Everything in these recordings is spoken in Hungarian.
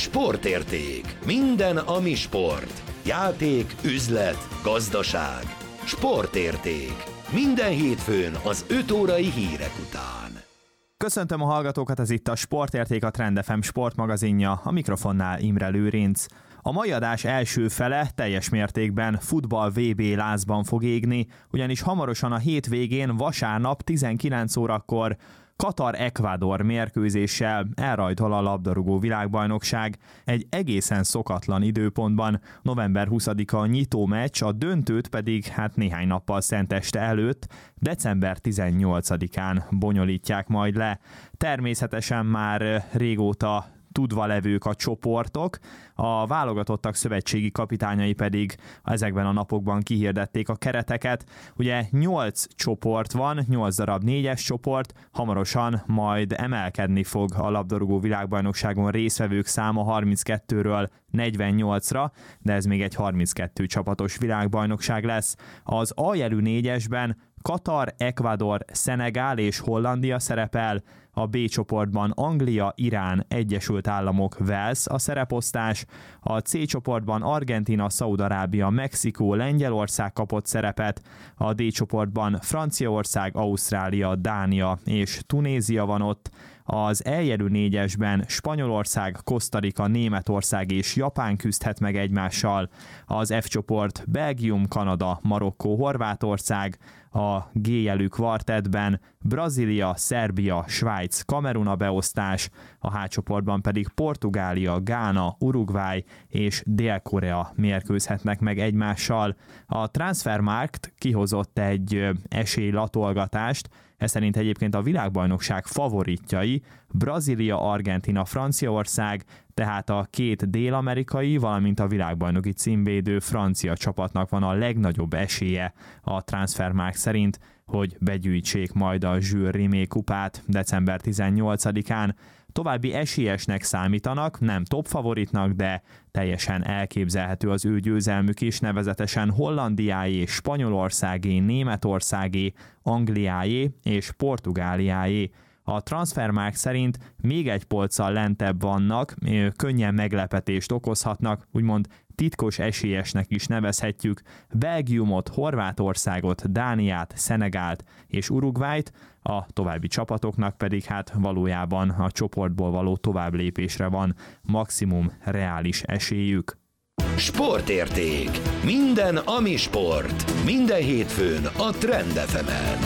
Sportérték. Minden, ami sport. Játék, üzlet, gazdaság. Sportérték. Minden hétfőn az 5 órai hírek után. Köszöntöm a hallgatókat, ez itt a Sportérték, a Trend FM sportmagazinja, a mikrofonnál Imre Lőrinc. A mai adás első fele teljes mértékben futball VB lázban fog égni, ugyanis hamarosan a hétvégén vasárnap 19 órakor Katar-Ekvádor mérkőzéssel elrajtol a labdarúgó világbajnokság egy egészen szokatlan időpontban. November 20-a a nyitó meccs, a döntőt pedig néhány nappal szenteste előtt, december 18-án bonyolítják majd le. Természetesen már régóta tudva levők a csoportok, a válogatottak szövetségi kapitányai pedig ezekben a napokban kihirdették a kereteket. Ugye 8 csoport van, 8 darab 4-es csoport, hamarosan majd emelkedni fog a labdarúgó világbajnokságon résztvevők száma 32-ről 48-ra, de ez még egy 32 csapatos világbajnokság lesz. Az A-jelű 4-esben Katar, Ekvádor, Szenegál és Hollandia szerepel, a B csoportban Anglia, Irán, Egyesült Államok, Wales a szereposztás, a C csoportban Argentína, Szaúd-Arábia, Mexikó, Lengyelország kapott szerepet, a D csoportban Franciaország, Ausztrália, Dánia és Tunézia van ott, az E-jelű 4-esben Spanyolország, Kosztarika, Németország és Japán küzdhet meg egymással, az F csoport Belgium, Kanada, Marokkó, Horvátország, a G-jelű kvartettben Brazília, Szerbia, Svájc, Kamerun a beosztás, a H csoportban pedig Portugália, Gána, Uruguay és Dél-Korea mérkőzhetnek meg egymással. A Transfermarkt kihozott egy esélylatolgatást, ez szerint egyébként a világbajnokság favoritjai Brazília, Argentína, Franciaország, tehát a két dél-amerikai, valamint a világbajnoki címvédő francia csapatnak van a legnagyobb esélye a Transfermarkt szerint, hogy begyűjtsék majd a Jules Rimet kupát december 18-án. További esélyesnek számítanak, nem top favoritnak, de teljesen elképzelhető az ő győzelmük is, nevezetesen Hollandiáé, Spanyolországé, Németországé, Angliáé és Portugáliáé. A Transfermarkt szerint még egy polccal lentebb vannak, könnyen meglepetést okozhatnak, úgymond titkos esélyesnek is nevezhetjük Belgiumot, Horvátországot, Dániát, Szenegált és Uruguayt, a további csapatoknak pedig valójában a csoportból való továbblépésre van maximum reális esélyük. Sportérték. Minden, ami sport. Minden hétfőn a Trend FM-en.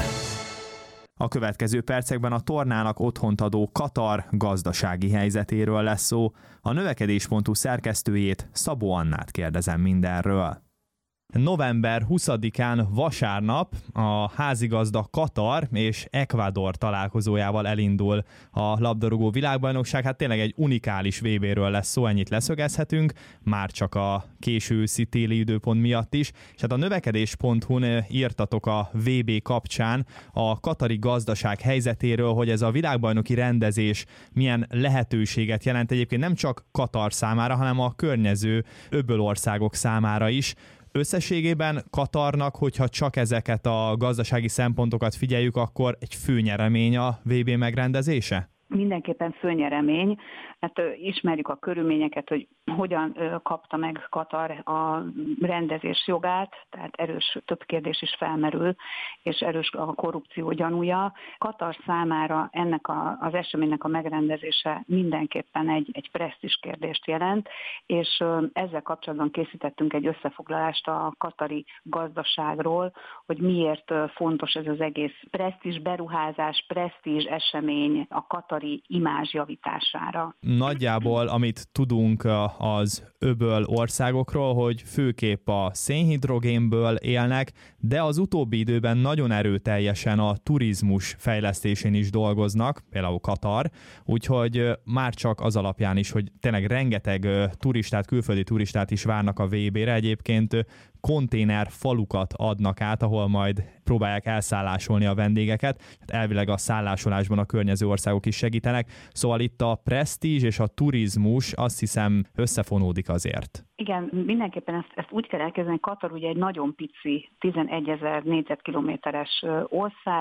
A következő percekben a tornának otthont adó Katar gazdasági helyzetéről lesz szó. A növekedés.hu szerkesztőjét, Szabó Annát kérdezem mindenről. November 20-án vasárnap a házigazda Katar és Ekvádor találkozójával elindul a labdarúgó világbajnokság. Tényleg egy unikális VB-ről lesz szó, ennyit leszögezhetünk, már csak a késő őszi téli időpont miatt is. És a növekedés.hu-n írtatok a VB kapcsán a katari gazdaság helyzetéről, hogy ez a világbajnoki rendezés milyen lehetőséget jelent egyébként nem csak Katar számára, hanem a környező öbölországok számára is. Összességében Katarnak, hogyha csak ezeket a gazdasági szempontokat figyeljük, akkor egy főnyeremény a VB megrendezése? Mindenképpen főnyeremény, mert ismerjük a körülményeket, hogy hogyan kapta meg Katar a rendezés jogát, tehát erős több kérdés is felmerül, és erős a korrupció gyanúja. Katar számára ennek az eseménynek a megrendezése mindenképpen egy presztízs kérdést jelent, és ezzel kapcsolatban készítettünk egy összefoglalást a katari gazdaságról, hogy miért fontos ez az egész presztízs beruházás, presztízs esemény a katari imázs javítására. Nagyjából, amit tudunk az öböl országokról, hogy főképp a szénhidrogénből élnek, de az utóbbi időben nagyon erőteljesen a turizmus fejlesztésén is dolgoznak, például Katar, úgyhogy már csak az alapján is, hogy tényleg rengeteg turistát, külföldi turistát is várnak a VB-re, egyébként konténer falukat adnak át, ahol majd próbálják elszállásolni a vendégeket. Elvileg a szállásolásban a környező országok is segítenek. Szóval itt a presztízs és a turizmus azt hiszem összefonódik azért. Igen, mindenképpen ezt úgy kell elkezdeni, Katar ugye egy nagyon pici, 11 000 négyzetkilométeres ország,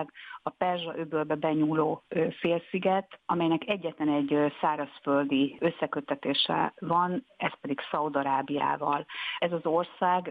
a Perzsa-öbölbe benyúló félsziget, amelynek egyetlen egy szárazföldi összeköttetése van, ez pedig Szaúd-Arábiával. Ez az ország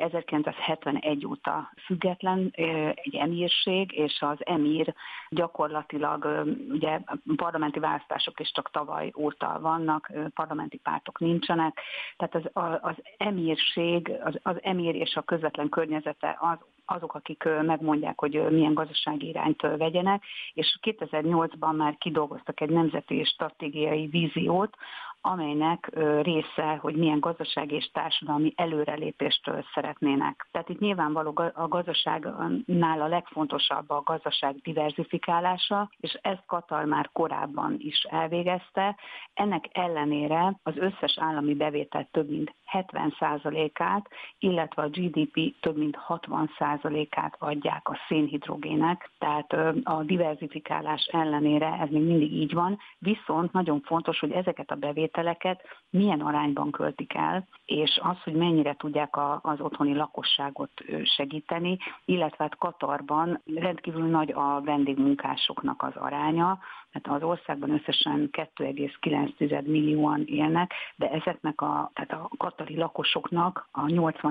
1971 óta független, egy emírség, és az emír gyakorlatilag, ugye parlamenti választások is csak tavaly óta vannak, parlamenti pártok nincsenek, tehát az emírség, az emír és a közvetlen környezete azok, akik megmondják, hogy milyen gazdasági irányt vegyenek, és 2008-ban már kidolgoztak egy nemzeti stratégiai víziót, amelynek része, hogy milyen gazdasági és társadalmi előrelépést szeretnének. Tehát itt nyilvánvaló a gazdaságnál a legfontosabb a gazdaság diverzifikálása, és ezt Katar már korábban is elvégezte. Ennek ellenére az összes állami bevétel több mint 70%-át, illetve a GDP több mint 60%-át adják a szénhidrogének, tehát a diverzifikálás ellenére ez még mindig így van, viszont nagyon fontos, hogy ezeket a bevételeket milyen arányban költik el, és az, hogy mennyire tudják az otthoni lakosságot segíteni, illetve hát Katarban rendkívül nagy a vendégmunkásoknak az aránya, tehát az országban összesen 2,9 millióan élnek, de ezeknek tehát a katari lakosoknak a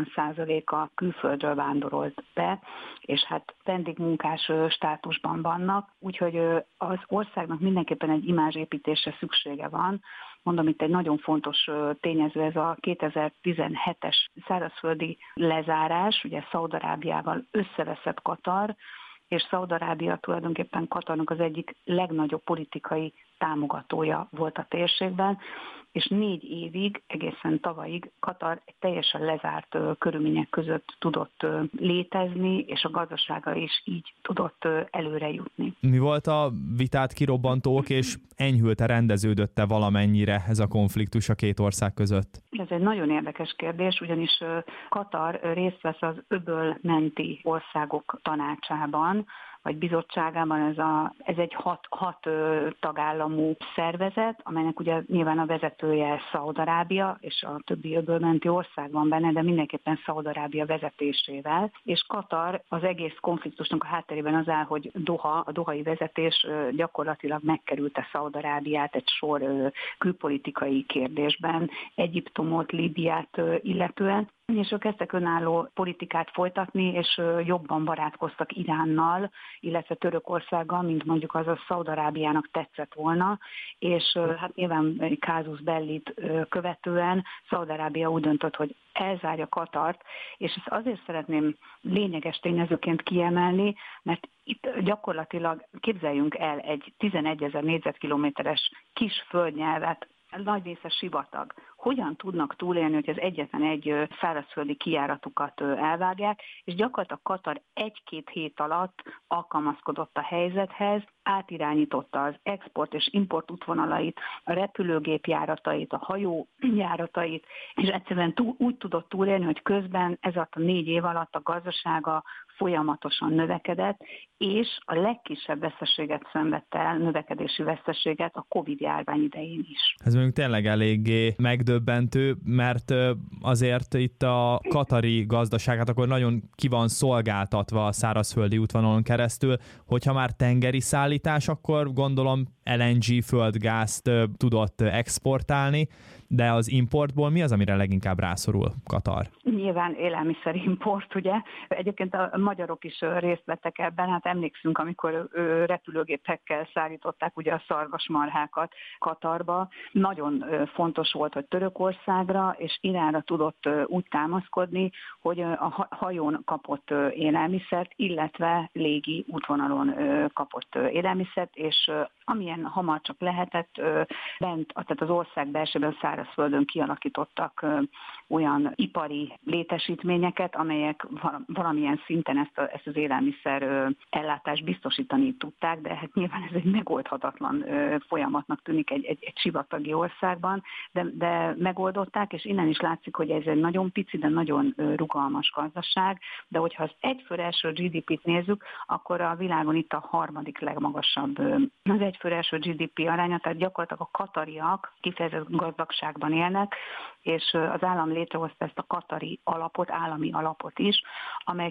80%-a külföldről vándorolt be, és hát vendégmunkás státusban vannak, úgyhogy az országnak mindenképpen egy imázsépítésre szüksége van. Mondom, itt egy nagyon fontos tényező ez a 2017-es szárazföldi lezárás, ugye Szaúd-Arábiával összeveszett Katar, és Szaúd-Arábia tulajdonképpen Katarnak az egyik legnagyobb politikai támogatója volt a térségben, és 4 évig, egészen tavalyig Katar egy teljesen lezárt körülmények között tudott létezni, és a gazdasága is így tudott előre jutni. Mi volt a vitát kirobbantó, és enyhült-e, rendeződött-e valamennyire ez a konfliktus a két ország között? Ez egy nagyon érdekes kérdés, ugyanis Katar részt vesz az öböl menti országok tanácsában, vagy bizottságában, ez egy 6 tagállamú szervezet, amelynek ugye nyilván a vezetője Szaúd-Arábia, és a többi öbölmenti ország van benne, de mindenképpen Szaúd-Arábia vezetésével. És Katar az egész konfliktusnak a hátterében az áll, hogy a dohai vezetés gyakorlatilag megkerülte Szaúd-Arábiát egy sor külpolitikai kérdésben, Egyiptomot, Líbiát illetően, és ők kezdtek önálló politikát folytatni, és jobban barátkoztak Iránnal, illetve Törökországgal, mint mondjuk az a Szaúd-Arábiának tetszett volna, és hát nyilván egy casus bellit követően Szaúd-Arábia úgy döntött, hogy elzárja Katart, és ezt azért szeretném lényeges tényezőként kiemelni, mert itt gyakorlatilag képzeljünk el egy 11 000 négyzetkilométeres kis földnyelvet, nagy része sivatag. Hogyan tudnak túlélni, hogy az egyetlen egy szárazföldi kijáratukat elvágják, és gyakorlatilag Katar 1-2 hét alatt alkalmazkodott a helyzethez, átirányította az export és import útvonalait, a repülőgép járatait, a hajó járatait, és egyszerűen úgy tudott túlélni, hogy közben ez alatt a 4 év alatt a gazdasága folyamatosan növekedett, és a legkisebb veszteséget szenvedte el, növekedési veszteséget a Covid-járvány idején is. Ez mondjuk tényleg eléggé megdöbbentő, mert azért itt a katari gazdaságát akkor nagyon ki van szolgáltatva a szárazföldi útvonalon keresztül, hogyha már tengeri szállítás, akkor gondolom LNG földgázt tudott exportálni, de az importból mi az, amire leginkább rászorul Katar? Nyilván élelmiszerimport, ugye. Egyébként a magyarok is részt vettek ebben, hát emlékszünk, amikor repülőgépekkel szállították ugye a szarvasmarhákat Katarba. Nagyon fontos volt, hogy Törökországra és Iránra tudott úgy támaszkodni, hogy a hajón kapott élelmiszert, illetve légi útvonalon kapott élelmiszert, és amilyen hamar csak lehetett, tehát az ország belsőben szárazföldön kialakítottak olyan ipari létesítményeket, amelyek valamilyen szinten ezt az élelmiszer ellátást biztosítani tudták, de hát nyilván ez egy megoldhatatlan folyamatnak tűnik egy sivatagi országban, de megoldották, és innen is látszik, hogy ez egy nagyon pici, de nagyon rugalmas gazdaság, de hogyha az egyfőre első GDP-t nézzük, akkor a világon itt a 3. legmagasabb az egyfőre első GDP aránya, tehát gyakorlatilag a katariak kifejezett gazdagságban élnek, és az állam létrehozta ezt a katari alapot, állami alapot is, amely különböző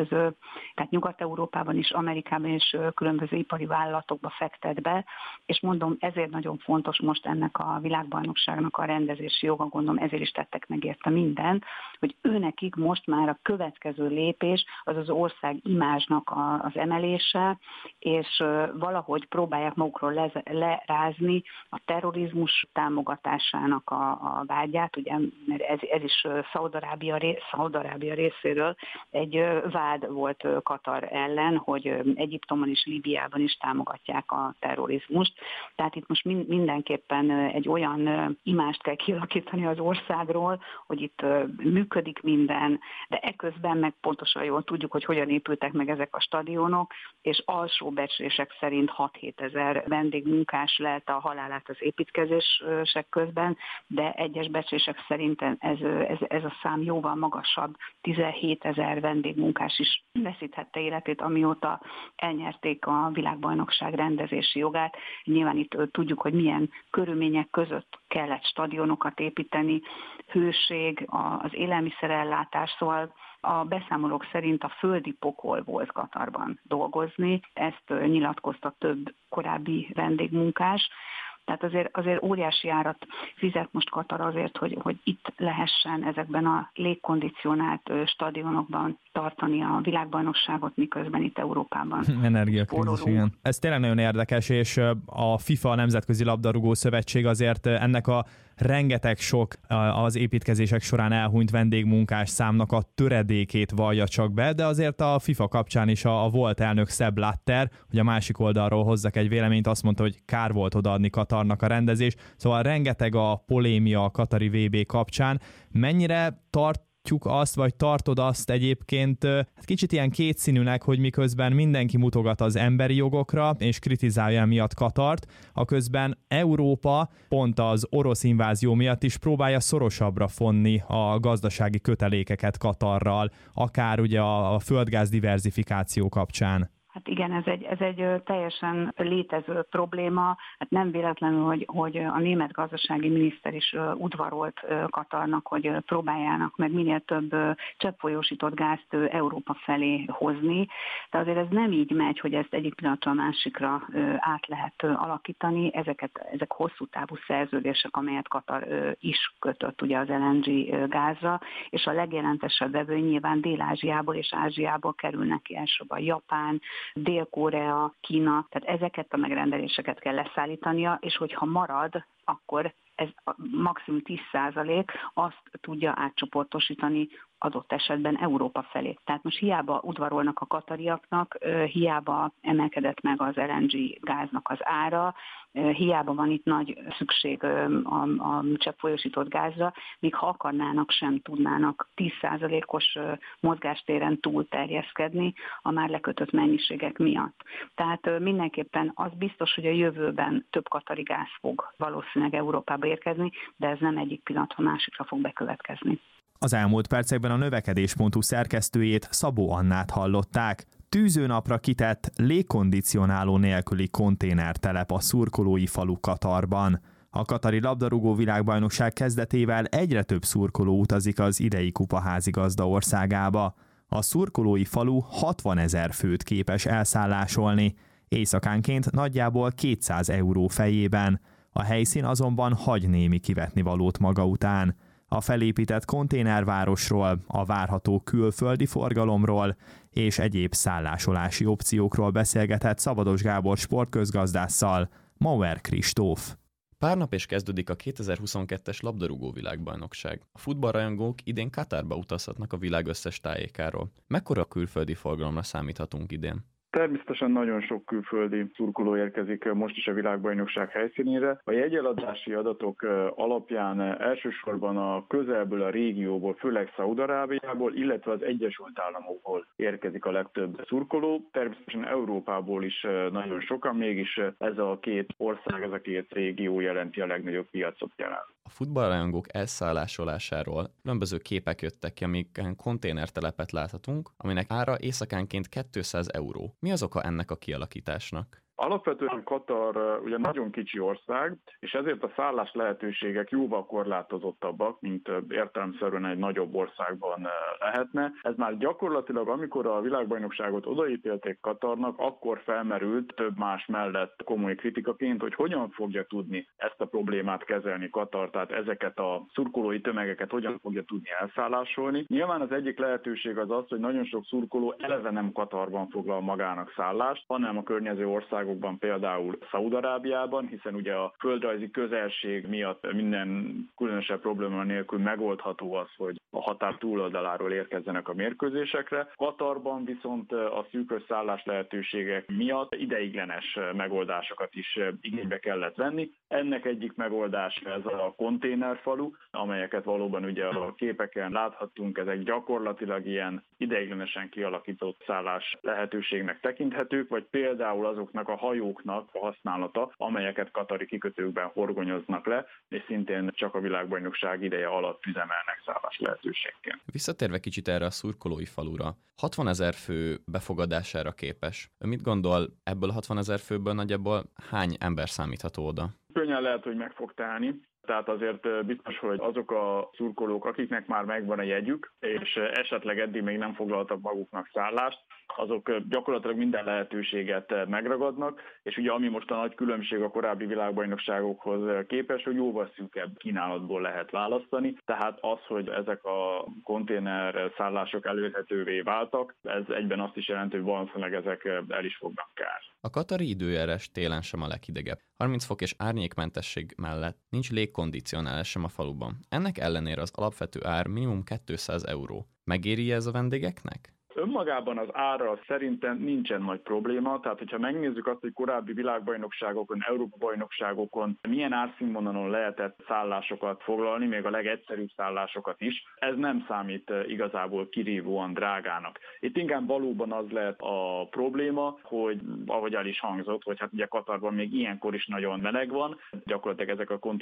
különböző, tehát Nyugat-Európában is, Amerikában is különböző ipari vállalatokba fektet be, és mondom, ezért nagyon fontos most ennek a világbajnokságnak a rendezési joga, gondolom ezért is tettek meg érte mindent, hogy őnekik most már a következő lépés az az ország imázsnak az emelése, és valahogy próbálják magukról lerázni a terrorizmus támogatásának a vágyát, ugye, mert ez is Szaúd-Arábia részéről egy vád volt Katar ellen, hogy Egyiptomban és Líbiában is támogatják a terrorizmust. Tehát itt most mindenképpen egy olyan imást kell kialakítani az országról, hogy itt működik minden, de eközben meg pontosan jól tudjuk, hogy hogyan épültek meg ezek a stadionok, és alsó becslések szerint 6-7 ezer vendégmunkás lett a halálát az építkezések közben, de egyes becslések szerint ez a szám jóval magasabb, 17 ezer vendégmunkás is veszíthette életét, amióta elnyerték a világbajnokság rendezési jogát. Nyilván itt tudjuk, hogy milyen körülmények között kellett stadionokat építeni, hőség, az élelmiszerellátás, szóval a beszámolók szerint a földi pokol volt Katarban dolgozni, ezt nyilatkozta több korábbi vendégmunkás. Tehát azért óriási árat fizet most Katar azért, hogy itt lehessen ezekben a légkondicionált stadionokban tartani a világbajnokságot, miközben itt Európában. Energiakrízis, igen. Ez tényleg nagyon érdekes, és a FIFA, a Nemzetközi Labdarúgó Szövetség azért ennek a rengeteg sok az építkezések során elhunyt vendégmunkás számnak a töredékét vallja csak be, de azért a FIFA kapcsán is a volt elnök Sepp Blatter, hogy a másik oldalról hozzak egy véleményt, azt mondta, hogy kár volt odaadni Katarnak a rendezés, szóval rengeteg a polémia a katari VB kapcsán. Mennyire azt, vagy tartod azt egyébként kicsit ilyen kétszínűnek, hogy miközben mindenki mutogat az emberi jogokra, és kritizálja miatt Katart, aközben Európa pont az orosz invázió miatt is próbálja szorosabbra fonni a gazdasági kötelékeket Katarral, akár ugye a földgáz diverzifikáció kapcsán. Hát igen, ez egy teljesen létező probléma. Hát nem véletlenül, hogy a német gazdasági miniszter is udvarolt Katarnak, hogy próbáljának meg minél több cseppfolyósított gázt Európa felé hozni. De azért ez nem így megy, hogy ezt egyik pillanatra a másikra át lehet alakítani. Ezek hosszú távú szerződések, amelyet Katar is kötött ugye az LNG gázra, és a legjelentősebb vevő nyilván Dél-Ázsiából és Ázsiából kerülnek ki, elsősorban Japán, Dél-Korea, Kína, tehát ezeket a megrendeléseket kell leszállítania, és hogyha marad, akkor ez maximum 10% azt tudja átcsoportosítani adott esetben Európa felé. Tehát most hiába udvarolnak a katariaknak, hiába emelkedett meg az LNG gáznak az ára, hiába van itt nagy szükség a cseppfolyósított gázra, míg ha akarnának, sem tudnának 10%-os mozgástéren túl terjeszkedni a már lekötött mennyiségek miatt. Tehát mindenképpen az biztos, hogy a jövőben több katari gáz fog valószínűleg Európába érkezni, de ez nem egyik pillanatra másikra fog bekövetkezni. Az elmúlt percekben a növekedés.hu szerkesztőjét, Szabó Annát hallották. Tűzőnapra kitett, légkondicionáló nélküli konténertelep a szurkolói falu Katarban. A katari labdarúgó világbajnokság kezdetével egyre több szurkoló utazik az idei kupa házigazda országába. A szurkolói falu 60 000 főt képes elszállásolni, éjszakánként nagyjából 200 euró fejében. A helyszín azonban hagy némi kivetnivalót maga után. A felépített konténervárosról, a várható külföldi forgalomról és egyéb szállásolási opciókról beszélgetett Szabados Gábor sportközgazdásszal, Mauer Kristóf. Pár nap és kezdődik a 2022-es labdarúgó világbajnokság. A futballrajongók idén Katarba utazhatnak a világ összes tájékáról. Mekkora külföldi forgalomra számíthatunk idén? Természetesen nagyon sok külföldi szurkoló érkezik most is a világbajnokság helyszínére. A jegyeladási adatok alapján elsősorban a közelből, a régióból, főleg Szaúd-Arábiából, illetve az Egyesült Államokból érkezik a legtöbb szurkoló. Természetesen Európából is nagyon sokan, mégis ez a két ország, ez a két régió jelenti a legnagyobb piacot jelen. A futballrajongók elszállásolásáról különböző képek jöttek ki, amiken konténertelepet láthatunk, aminek ára éjszakánként 200 euró. Mi az oka ennek a kialakításnak? Alapvetően Katar ugye nagyon kicsi ország, és ezért a szállás lehetőségek jóval korlátozottabbak, mint értelemszerűen egy nagyobb országban lehetne. Ez már gyakorlatilag, amikor a világbajnokságot odaítélték Katarnak, akkor felmerült több más mellett komoly kritikaként, hogy hogyan fogja tudni ezt a problémát kezelni Katar, tehát ezeket a szurkolói tömegeket hogyan fogja tudni elszállásolni. Nyilván az egyik lehetőség az, hogy nagyon sok szurkoló eleve nem Katarban foglal magának szállást, hanem a környező országokban, például Szaúd-Arábiában, hiszen ugye a földrajzi közelség miatt minden különösebb probléma nélkül megoldható az, hogy a határ túloldaláról érkezzenek a mérkőzésekre. Katarban viszont a szűkös szállás lehetőségek miatt ideiglenes megoldásokat is igénybe kellett venni. Ennek egyik megoldása ez a konténerfalu, amelyeket valóban ugye a képeken láthattunk, ezek gyakorlatilag ilyen ideiglenesen kialakított szállás lehetőségnek tekinthetők, vagy például azoknak a hajóknak a használata, amelyeket katari kikötőkben horgonyoznak le, és szintén csak a világbajnokság ideje alatt üzemelnek szállás lehetőségként. Visszatérve kicsit erre a szurkolói falura, 60 000 fő befogadására képes. Ön mit gondol, ebből a 60 000 főből nagyjából hány ember számítható oda? Könnyen lehet, hogy meg fog telni. Tehát azért biztos, hogy azok a szurkolók, akiknek már megvan a jegyük, és esetleg eddig még nem foglaltak maguknak szállást, azok gyakorlatilag minden lehetőséget megragadnak, és ugye ami most a nagy különbség a korábbi világbajnokságokhoz képest, hogy jóval szűkebb kínálatból lehet választani, tehát az, hogy ezek a konténer szállások elérhetővé váltak, ez egyben azt is jelenti, hogy valószínűleg ezek el is fognak kelni. A katari időjárás télen sem a leghidegebb. 30 fok és árnyékmentesség mellett nincs légkondicionálás sem a faluban. Ennek ellenére az alapvető ár minimum 200 euró. Megéri ez a vendégeknek? Önmagában az ára szerintem nincsen nagy probléma, tehát hogyha megnézzük azt, hogy korábbi világbajnokságokon, Európa-bajnokságokon milyen árszínvonalon lehetett szállásokat foglalni, még a legegyszerűbb szállásokat is, ez nem számít igazából kirívóan drágának. Itt inkább valóban az lehet a probléma, hogy ahogy el is hangzott, hogy hát ugye Katarban még ilyenkor is nagyon meleg van, gyakorlatilag ezek a